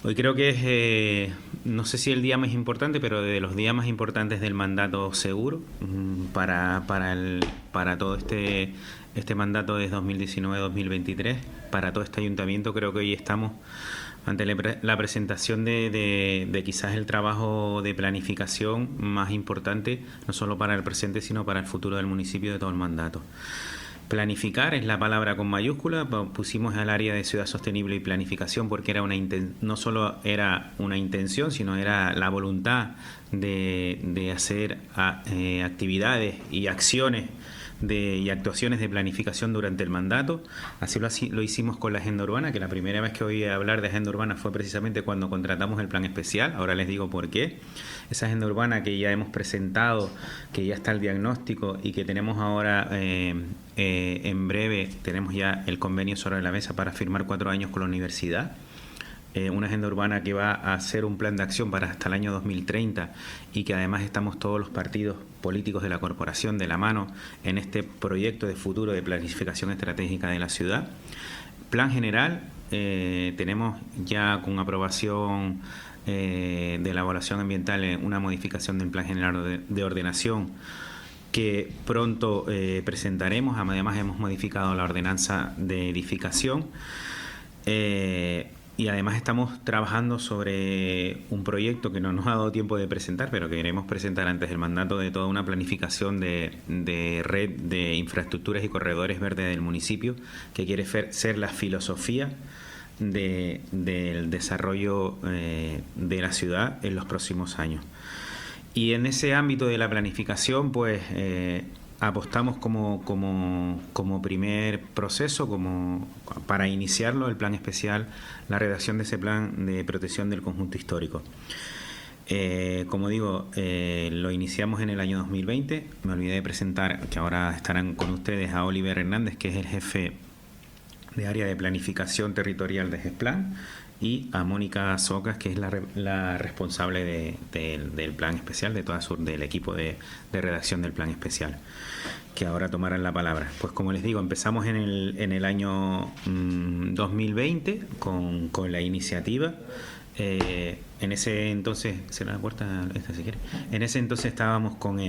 Hoy creo que es, no sé si el día más importante, pero de los días más importantes del mandato seguro para todo este mandato de 2019-2023, para todo este ayuntamiento. Creo que hoy estamos ante la presentación de quizás el trabajo de planificación más importante, no solo para el presente, sino para el futuro del municipio de todo el mandato. Planificar es la palabra con mayúscula, pusimos al área de ciudad sostenible y planificación porque era no solo era una intención, sino era la voluntad de hacer actividades y acciones y actuaciones de planificación durante el mandato. Así lo hicimos con la agenda urbana, que la primera vez que oí hablar de agenda urbana fue precisamente cuando contratamos el plan especial. Ahora les digo por qué. Esa agenda urbana que ya hemos presentado, que ya está el diagnóstico y que tenemos ahora en breve, tenemos ya el convenio sobre la mesa para firmar 4 años con la universidad. Una agenda urbana que va a ser un plan de acción para hasta el año 2030 y que además estamos todos los partidos políticos de la corporación de la mano en este proyecto de futuro de planificación estratégica de la ciudad. Plan general, tenemos ya con aprobación de la evaluación ambiental una modificación del plan general de ordenación que pronto presentaremos. Además hemos modificado la ordenanza de edificación. Y además estamos trabajando sobre un proyecto que no nos ha dado tiempo de presentar, pero que queremos presentar antes del mandato, de toda una planificación de red de infraestructuras y corredores verdes del municipio, que quiere ser la filosofía del desarrollo de la ciudad en los próximos años. Y en ese ámbito de la planificación, pues apostamos como primer proceso, para iniciarlo, el plan especial, la redacción de ese plan de protección del conjunto histórico. Como digo, lo iniciamos en el año 2020. Me olvidé de presentar, que ahora estarán con ustedes, a Oliver Hernández, que es el jefe de área de planificación territorial de GESPLAN, y a Mónica Socas, que es la responsable del plan especial, del equipo de redacción del plan especial, que ahora tomarán la palabra. Pues como les digo, empezamos en el año 2020 con la iniciativa. En ese entonces, cierra la puerta esta si quiere. En ese entonces estábamos con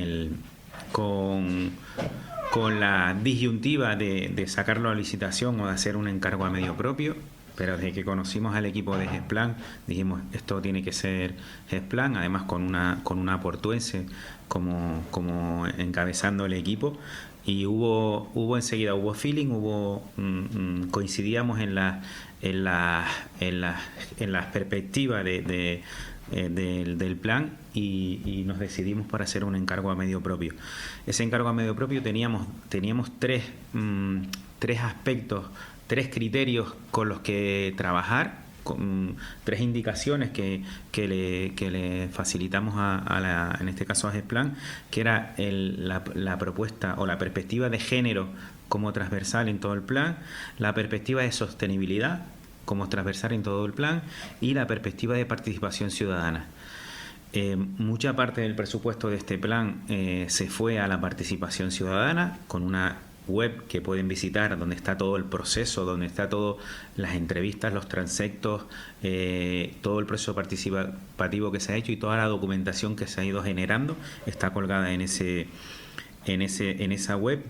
la disyuntiva de sacarlo a licitación o de hacer un encargo a medio propio. Pero desde que conocimos al equipo de GESPLAN, dijimos, esto tiene que ser GESPLAN, además con una portuense como encabezando el equipo. Y hubo enseguida, hubo feeling, coincidíamos en las perspectivas del plan y nos decidimos para hacer un encargo a medio propio. Ese encargo a medio propio teníamos tres aspectos, 3 criterios con los que trabajar, con 3 indicaciones que le facilitamos en este caso a GESPLAN, que era la propuesta o la perspectiva de género como transversal en todo el plan, la perspectiva de sostenibilidad como transversal en todo el plan y la perspectiva de participación ciudadana. Mucha parte del presupuesto de este plan se fue a la participación ciudadana, con una web que pueden visitar, donde está todo el proceso, donde está todo las entrevistas, los transectos, todo el proceso participativo que se ha hecho y toda la documentación que se ha ido generando está colgada en esa web.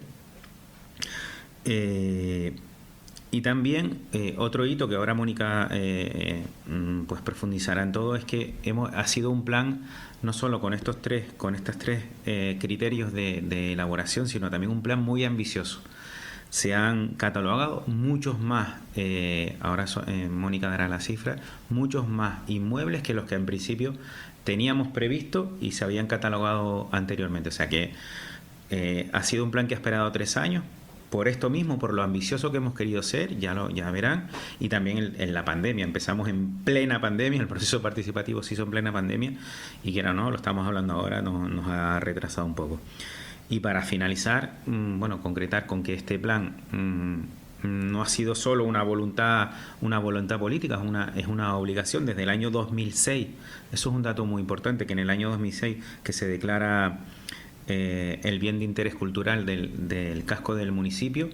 Y también otro hito que ahora Mónica pues profundizará en todo, es que ha sido un plan no solo con estos tres criterios de elaboración, sino también un plan muy ambicioso. Se han catalogado muchos más, ahora Mónica dará la cifra, muchos más inmuebles que los que en principio teníamos previsto y se habían catalogado anteriormente. O sea que ha sido un plan que ha esperado 3 años, por esto mismo, por lo ambicioso que hemos querido ser, ya verán, y también en la pandemia. Empezamos en plena pandemia, el proceso participativo se hizo en plena pandemia, y que no, lo estamos hablando ahora, nos ha retrasado un poco. Y para finalizar, concretar con que este plan no ha sido solo una voluntad política, es una obligación desde el año 2006. Eso es un dato muy importante, que en el año 2006 que se declara el bien de interés cultural del casco del municipio,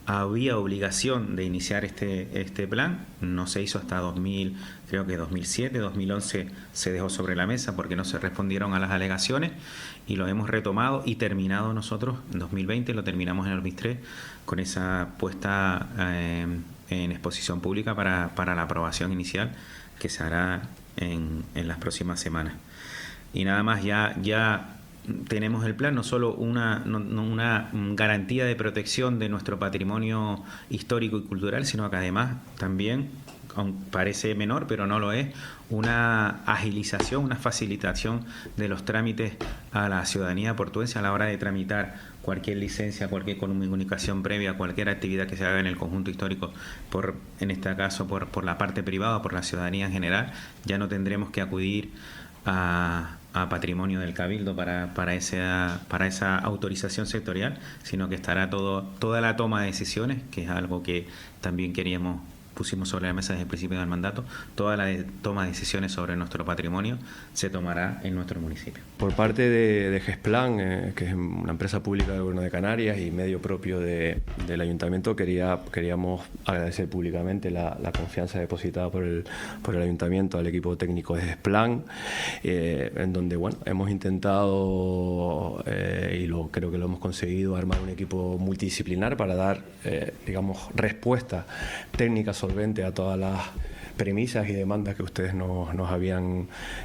había obligación de iniciar este plan. No se hizo hasta creo que 2007, 2011 se dejó sobre la mesa porque no se respondieron a las alegaciones, y lo hemos retomado y terminado nosotros en 2020, lo terminamos en el 2003 con esa puesta en exposición pública para la aprobación inicial, que se hará en las próximas semanas. Y nada más, ya tenemos el plan, no solo una garantía de protección de nuestro patrimonio histórico y cultural, sino que además también, aunque parece menor, pero no lo es, una agilización, una facilitación de los trámites a la ciudadanía portuense a la hora de tramitar cualquier licencia, cualquier comunicación previa, cualquier actividad que se haga en el conjunto histórico, en este caso por la parte privada, por la ciudadanía en general. Ya no tendremos que acudir a patrimonio del Cabildo para esa autorización sectorial, sino que estará toda la toma de decisiones, que es algo que también pusimos sobre la mesa desde el principio del mandato. Toda la toma de decisiones sobre nuestro patrimonio se tomará en nuestro municipio. Por parte de Gesplan, que es una empresa pública del Gobierno de Canarias y medio propio del Ayuntamiento, queríamos agradecer públicamente la confianza depositada por el Ayuntamiento al equipo técnico de Gesplan, en donde hemos intentado, creo que lo hemos conseguido, armar un equipo multidisciplinar para dar respuesta técnica solvente a todas las premisas y demandas que ustedes nos habían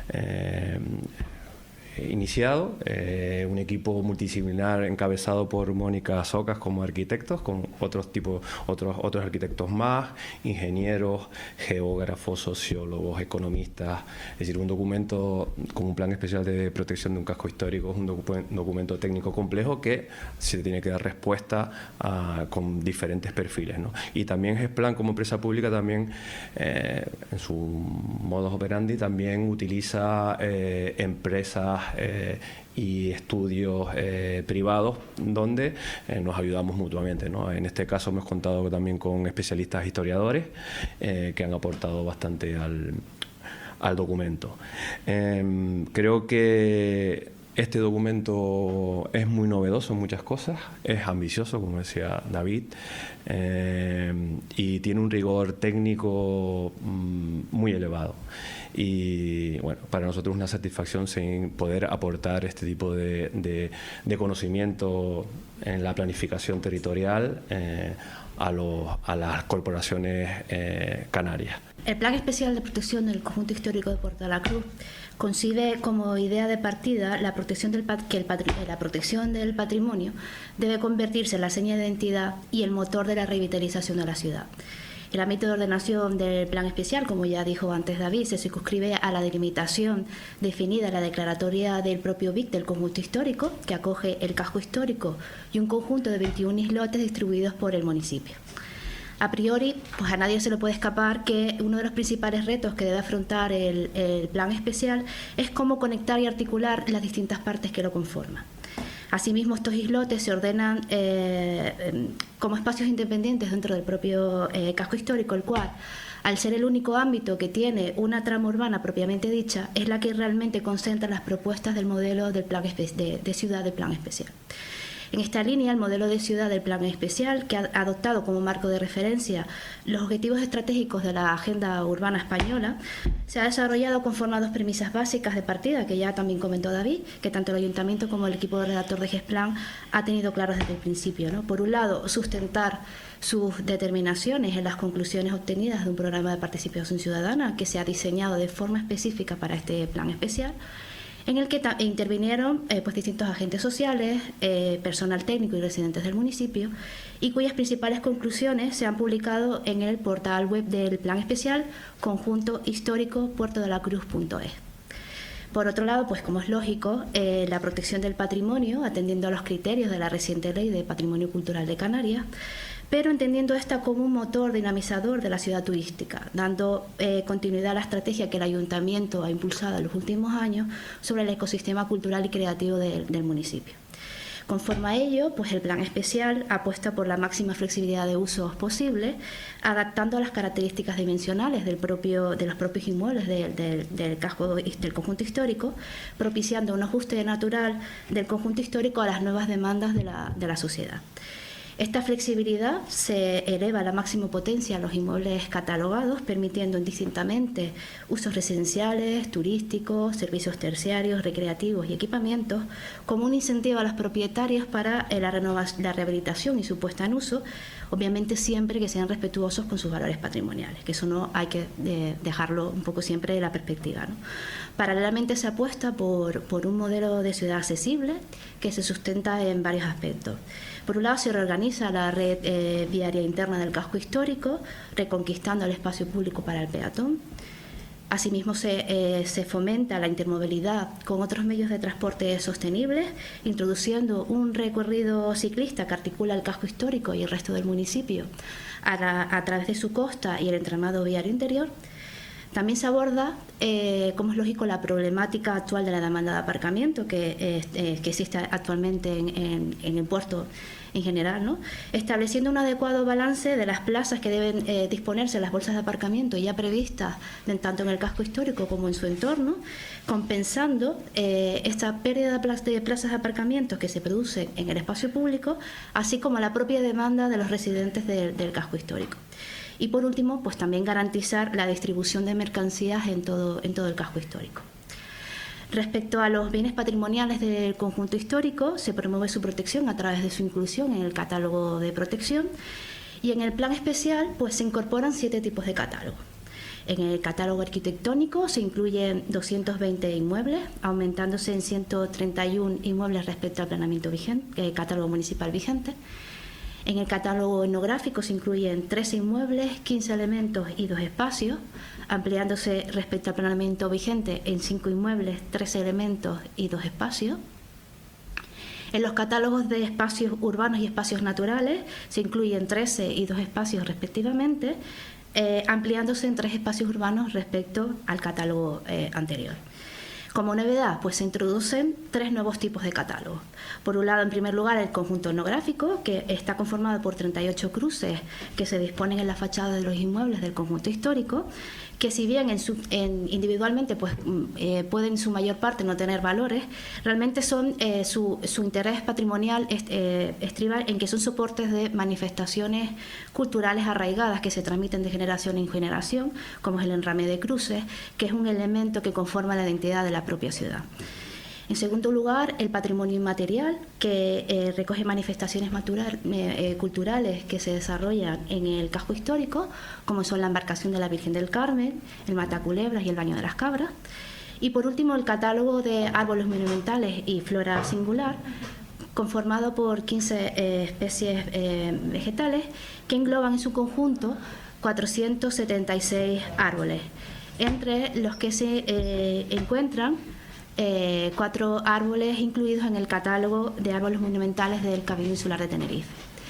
iniciado. Un equipo multidisciplinar encabezado por Mónica Socas como arquitectos, con otros arquitectos más, ingenieros, geógrafos, sociólogos, economistas. Es decir, un documento con un plan especial de protección de un casco histórico es un documento técnico complejo que se tiene que dar respuesta con diferentes perfiles, ¿no? Y también Gesplan, como empresa pública, también en su modus operandi también utiliza empresas y estudios privados donde nos ayudamos mutuamente, ¿no? En este caso hemos contado también con especialistas historiadores que han aportado bastante al documento. Creo que este documento es muy novedoso en muchas cosas, es ambicioso, como decía David, y tiene un rigor técnico muy elevado. Y bueno, para nosotros es una satisfacción poder aportar este tipo de conocimiento en la planificación territorial a las corporaciones canarias. El Plan Especial de Protección del Conjunto Histórico de Puerto de la Cruz concibe como idea de partida la protección del patrimonio debe convertirse en la seña de identidad y el motor de la revitalización de la ciudad. El ámbito de ordenación del Plan Especial, como ya dijo antes David, se circunscribe a la delimitación definida en la declaratoria del propio BIC del conjunto histórico, que acoge el casco histórico y un conjunto de 21 islotes distribuidos por el municipio. A priori, pues a nadie se le puede escapar que uno de los principales retos que debe afrontar el Plan Especial es cómo conectar y articular las distintas partes que lo conforman. Asimismo, estos islotes se ordenan como espacios independientes dentro del propio casco histórico, el cual, al ser el único ámbito que tiene una trama urbana propiamente dicha, es la que realmente concentra las propuestas del modelo del plan de ciudad del Plan Especial. En esta línea, el modelo de ciudad del Plan Especial, que ha adoptado como marco de referencia los objetivos estratégicos de la Agenda Urbana Española, se ha desarrollado conforme a dos premisas básicas de partida, que ya también comentó David, que tanto el Ayuntamiento como el equipo de redactor de Gesplan ha tenido claros desde el principio, ¿no? Por un lado, sustentar sus determinaciones en las conclusiones obtenidas de un programa de participación ciudadana que se ha diseñado de forma específica para este Plan Especial, en el que intervinieron distintos agentes sociales, personal técnico y residentes del municipio, y cuyas principales conclusiones se han publicado en el portal web del Plan Especial Conjunto Histórico puertodelacruz.es. Por otro lado, pues como es lógico, la protección del patrimonio, atendiendo a los criterios de la reciente Ley de Patrimonio Cultural de Canarias, pero entendiendo esta como un motor dinamizador de la ciudad turística, dando continuidad a la estrategia que el Ayuntamiento ha impulsado en los últimos años sobre el ecosistema cultural y creativo del municipio. Conforme a ello, pues el Plan Especial apuesta por la máxima flexibilidad de usos posible, adaptando a las características dimensionales de los propios inmuebles del conjunto histórico, propiciando un ajuste natural del conjunto histórico a las nuevas demandas de la sociedad. Esta flexibilidad se eleva a la máxima potencia a los inmuebles catalogados, permitiendo indistintamente usos residenciales, turísticos, servicios terciarios, recreativos y equipamientos, como un incentivo a los propietarios para la rehabilitación y su puesta en uso, obviamente siempre que sean respetuosos con sus valores patrimoniales, que eso no hay que dejarlo un poco siempre de la perspectiva, ¿no? Paralelamente se apuesta por un modelo de ciudad accesible que se sustenta en varios aspectos. Por un lado, se reorganiza la red viaria interna del casco histórico, reconquistando el espacio público para el peatón. Asimismo, se fomenta la intermovilidad con otros medios de transporte sostenibles, introduciendo un recorrido ciclista que articula el casco histórico y el resto del municipio a través de su costa y el entramado viario interior. También se aborda, como es lógico, la problemática actual de la demanda de aparcamiento que existe actualmente en el puerto en general, ¿no? Estableciendo un adecuado balance de las plazas que deben disponerse las bolsas de aparcamiento ya previstas tanto en el casco histórico como en su entorno, compensando esta pérdida de plazas de aparcamiento que se produce en el espacio público, así como la propia demanda de los residentes del casco histórico. Y por último, pues también garantizar la distribución de mercancías en todo el casco histórico. Respecto a los bienes patrimoniales del conjunto histórico, se promueve su protección a través de su inclusión en el catálogo de protección, y en el plan especial pues se incorporan 7 tipos de catálogo. En el catálogo arquitectónico se incluyen 220 inmuebles, aumentándose en 131 inmuebles respecto al planeamiento vigente, catálogo municipal vigente. En el catálogo etnográfico se incluyen 13 inmuebles, 15 elementos y 2 espacios, ampliándose respecto al planeamiento vigente en 5 inmuebles, 13 elementos y 2 espacios. En los catálogos de espacios urbanos y espacios naturales se incluyen 13 y 2 espacios respectivamente, ampliándose en 3 espacios urbanos respecto al catálogo anterior. Como novedad, pues se introducen 3 nuevos tipos de catálogos. Por un lado, en primer lugar, el conjunto etnográfico, que está conformado por 38 cruces que se disponen en la fachada de los inmuebles del conjunto histórico, que si bien individualmente pues, pueden en su mayor parte no tener valores, realmente son su interés patrimonial estriba en que son soportes de manifestaciones culturales arraigadas que se transmiten de generación en generación, como es el enrame de cruces, que es un elemento que conforma la identidad de la propia ciudad. En segundo lugar, el patrimonio inmaterial, que recoge manifestaciones culturales que se desarrollan en el casco histórico, como son la embarcación de la Virgen del Carmen, el Mataculebras y el Baño de las Cabras. Y por último, el catálogo de árboles monumentales y flora singular, conformado por 15 especies vegetales, que engloban en su conjunto 476 árboles, entre los que se encuentran 4 árboles incluidos en el catálogo de árboles monumentales del Cabildo Insular de Tenerife.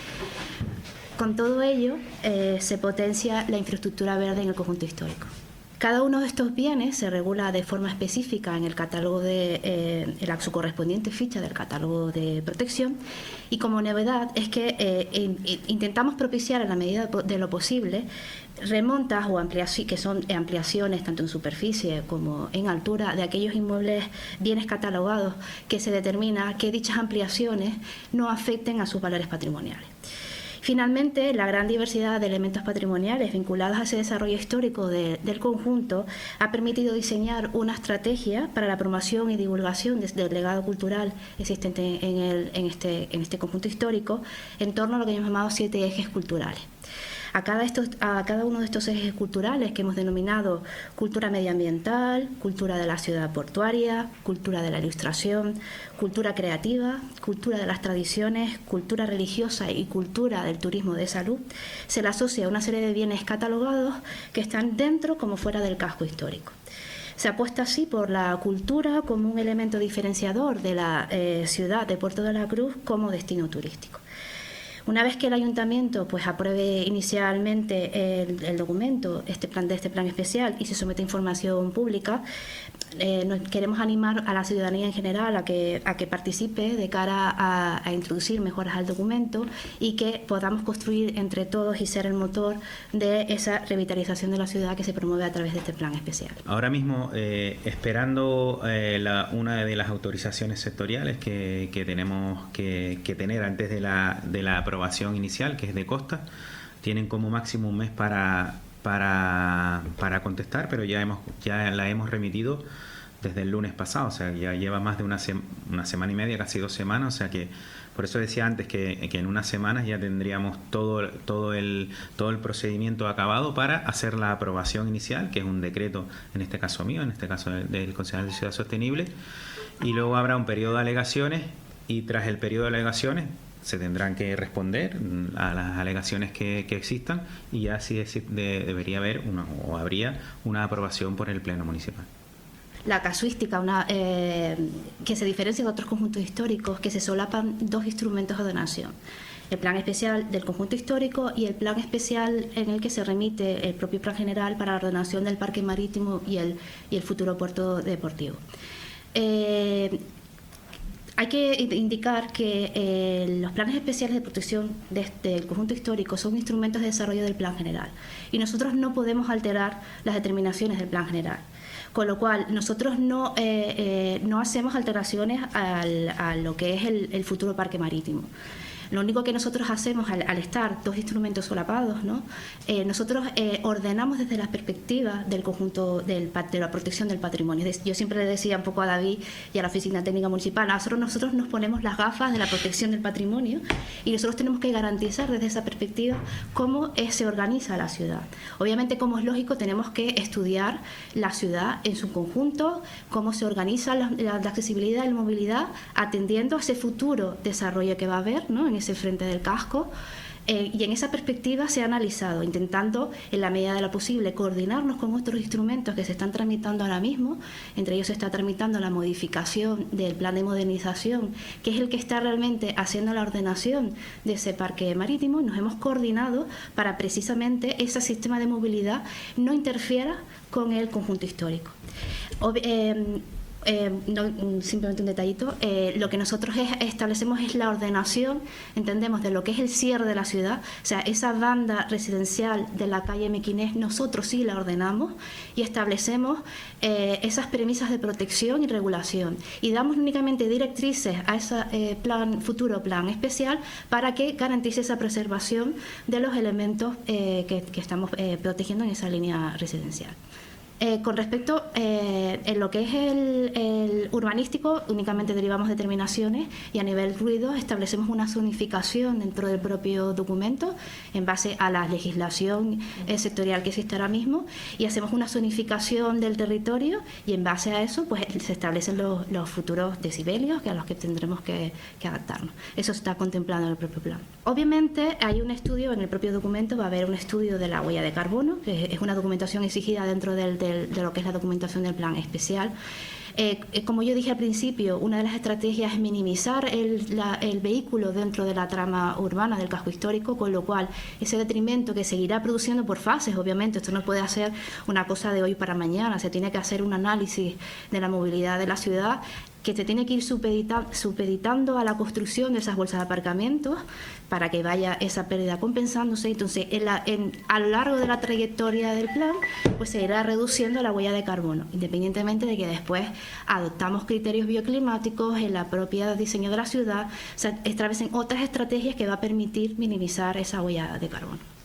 Con todo ello, se potencia la infraestructura verde en el conjunto histórico. Cada uno de estos bienes se regula de forma específica en el catálogo en su correspondiente ficha del catálogo de protección, y como novedad es que intentamos propiciar en la medida de lo posible remontas o ampliaciones, que son ampliaciones tanto en superficie como en altura de aquellos inmuebles bienes catalogados, que se determina que dichas ampliaciones no afecten a sus valores patrimoniales. Finalmente, la gran diversidad de elementos patrimoniales vinculados a ese desarrollo histórico del conjunto ha permitido diseñar una estrategia para la promoción y divulgación del legado cultural existente en este conjunto histórico en torno a lo que hemos llamado 7 ejes culturales. A cada uno de estos ejes culturales, que hemos denominado cultura medioambiental, cultura de la ciudad portuaria, cultura de la ilustración, cultura creativa, cultura de las tradiciones, cultura religiosa y cultura del turismo de salud, se le asocia una serie de bienes catalogados que están dentro como fuera del casco histórico. Se apuesta así por la cultura como un elemento diferenciador de la ciudad de Puerto de la Cruz como destino turístico. Una vez que el ayuntamiento pues apruebe inicialmente el documento de este plan especial y se somete a información pública, queremos animar a la ciudadanía en general a que participe de cara a introducir mejoras al documento y que podamos construir entre todos y ser el motor de esa revitalización de la ciudad que se promueve a través de este plan especial. Ahora mismo, esperando una de las autorizaciones sectoriales que tenemos que tener antes de la aprobación aprobación inicial, que es de costa. Tienen como máximo un mes para contestar, pero ya la hemos remitido desde el lunes pasado, o sea, ya lleva más de una semana y media, casi 2 semanas, o sea que por eso decía antes que en unas semanas ya tendríamos todo el procedimiento acabado para hacer la aprobación inicial, que es un decreto, en este caso mío, en este caso del Concejal de Ciudad Sostenible, y luego habrá un periodo de alegaciones, y tras el periodo de alegaciones se tendrán que responder a las alegaciones que existan, y ya sí debería haber habría una aprobación por el Pleno Municipal. La casuística, que se diferencia de otros conjuntos históricos, que se solapan 2 instrumentos de ordenación: el plan especial del conjunto histórico y el plan especial en el que se remite el propio plan general para la ordenación del parque marítimo y el futuro puerto deportivo. Hay que indicar que los planes especiales de protección del conjunto histórico son instrumentos de desarrollo del plan general, y nosotros no podemos alterar las determinaciones del plan general. Con lo cual, nosotros no hacemos alteraciones a lo que es el futuro parque marítimo. Lo único que nosotros hacemos al estar 2 instrumentos solapados, ¿no? Nosotros ordenamos desde la perspectiva del conjunto de la protección del patrimonio. Yo siempre le decía un poco a David y a la Oficina Técnica Municipal, nosotros nos ponemos las gafas de la protección del patrimonio, y nosotros tenemos que garantizar desde esa perspectiva cómo se organiza la ciudad. Obviamente, como es lógico, tenemos que estudiar la ciudad en su conjunto, cómo se organiza la accesibilidad y la movilidad, atendiendo a ese futuro desarrollo que va a haber, ¿no?, en ese frente del casco, y en esa perspectiva se ha analizado, intentando, en la medida de lo posible, coordinarnos con otros instrumentos que se están tramitando ahora mismo. Entre ellos se está tramitando la modificación del plan de modernización, que es el que está realmente haciendo la ordenación de ese parque marítimo, y nos hemos coordinado para precisamente ese sistema de movilidad no interfiera con el conjunto histórico. Simplemente un detallito, lo que nosotros establecemos es la ordenación, entendemos, de lo que es el cierre de la ciudad, o sea, esa banda residencial de la calle Mequinés, nosotros sí la ordenamos y establecemos esas premisas de protección y regulación, y damos únicamente directrices a ese futuro plan especial para que garantice esa preservación de los elementos que estamos protegiendo en esa línea residencial. Con respecto en lo que es el urbanístico, únicamente derivamos determinaciones, y a nivel ruido establecemos una zonificación dentro del propio documento en base a la legislación sectorial que existe ahora mismo, y hacemos una zonificación del territorio, y en base a eso pues se establecen los futuros decibelios a los que tendremos que adaptarnos. Eso está contemplado en el propio plan. Obviamente hay un estudio en el propio documento, va a haber un estudio de la huella de carbono, que es una documentación exigida dentro de lo que es la documentación del plan especial. Como yo dije al principio, una de las estrategias es minimizar el vehículo dentro de la trama urbana del casco histórico, con lo cual ese detrimento que seguirá produciendo por fases, obviamente, esto no puede hacer una cosa de hoy para mañana, se tiene que hacer un análisis de la movilidad de la ciudad, que se tiene que ir supeditando a la construcción de esas bolsas de aparcamientos para que vaya esa pérdida compensándose. Entonces, a lo largo de la trayectoria del plan, pues se irá reduciendo la huella de carbono, independientemente de que después adoptamos criterios bioclimáticos en la propia diseño de la ciudad, se establecen otras estrategias que va a permitir minimizar esa huella de carbono.